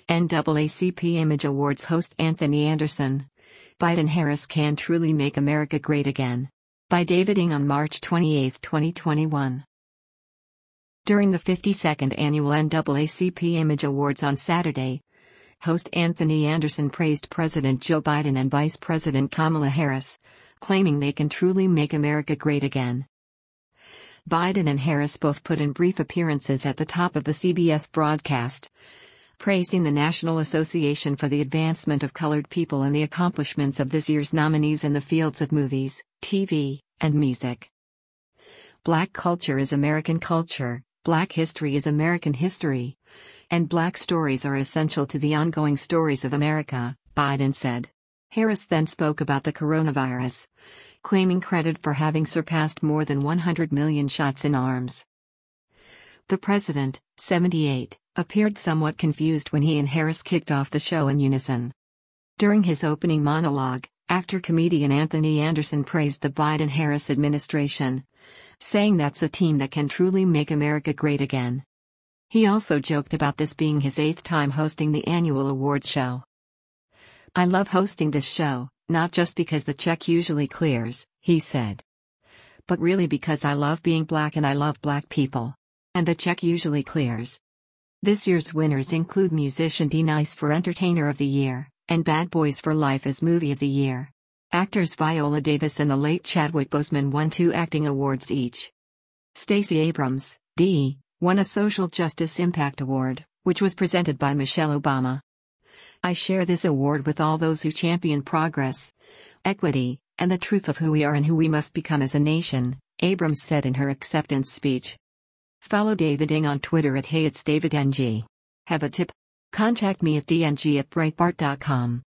NAACP Image Awards host Anthony Anderson. Biden-Harris can truly make America great again. By David Ng on March 28, 2021. During the 52nd annual NAACP Image Awards on Saturday, host Anthony Anderson praised President Joe Biden and Vice President Kamala Harris, claiming they can truly make America great again. Biden and Harris both put in brief appearances at the top of the CBS broadcast, praising the National Association for the Advancement of Colored People and the accomplishments of this year's nominees in the fields of movies, TV, and music. Black culture is American culture, Black history is American history, and Black stories are essential to the ongoing stories of America, Biden said. Harris then spoke about the coronavirus, claiming credit for having surpassed more than 100 million shots in arms. The president, 78, appeared somewhat confused when he and Harris kicked off the show in unison. During his opening monologue, actor-comedian Anthony Anderson praised the Biden-Harris administration, saying that's a team that can truly make America great again. He also joked about this being his 8th time hosting the annual awards show. "I love hosting this show, not just because the check usually clears," he said, "but really because I love being Black and I love Black people. And the check usually clears." This year's winners include musician D-Nice for Entertainer of the Year, and Bad Boys for Life as Movie of the Year. Actors Viola Davis and the late Chadwick Boseman won 2 acting awards each. Stacey Abrams, D., won a Social Justice Impact Award, which was presented by Michelle Obama. "I share this award with all those who champion progress, equity, and the truth of who we are and who we must become as a nation," Abrams said in her acceptance speech. Follow David Ng on Twitter at @HeyIt'sDavidNG. Have a tip? Contact me at dng@breitbart.com.